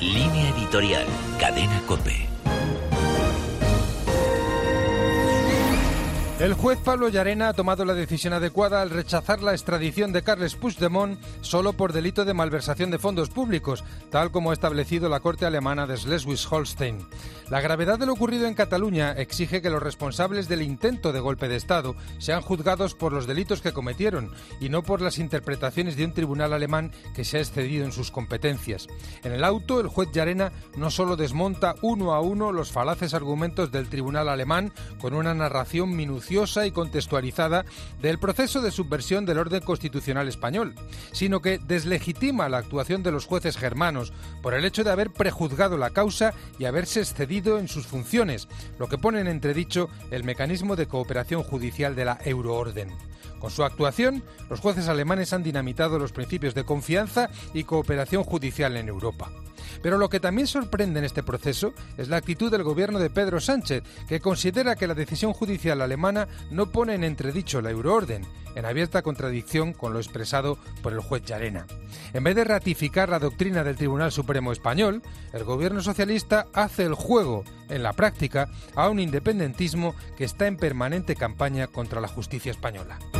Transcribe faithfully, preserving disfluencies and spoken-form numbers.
Línea editorial, Cadena COPE. El juez Pablo Llarena ha tomado la decisión adecuada al rechazar la extradición de Carles Puigdemont solo por delito de malversación de fondos públicos, tal como ha establecido la Corte Alemana de Schleswig-Holstein. La gravedad de lo ocurrido en Cataluña exige que los responsables del intento de golpe de Estado sean juzgados por los delitos que cometieron y no por las interpretaciones de un tribunal alemán que se ha excedido en sus competencias. En el auto, el juez Llarena no solo desmonta uno a uno los falaces argumentos del tribunal alemán con una narración minuciosa y contextualizada del proceso de subversión del orden constitucional español, sino que deslegitima la actuación de los jueces germanos por el hecho de haber prejuzgado la causa y haberse excedido en sus funciones, lo que pone en entredicho el mecanismo de cooperación judicial de la euroorden. Con su actuación, los jueces alemanes han dinamitado los principios de confianza y cooperación judicial en Europa. Pero lo que también sorprende en este proceso es la actitud del gobierno de Pedro Sánchez, que considera que la decisión judicial alemana no pone en entredicho la euroorden, en abierta contradicción con lo expresado por el juez Llarena. En vez de ratificar la doctrina del Tribunal Supremo Español, el gobierno socialista hace el juego, en la práctica, a un independentismo que está en permanente campaña contra la justicia española.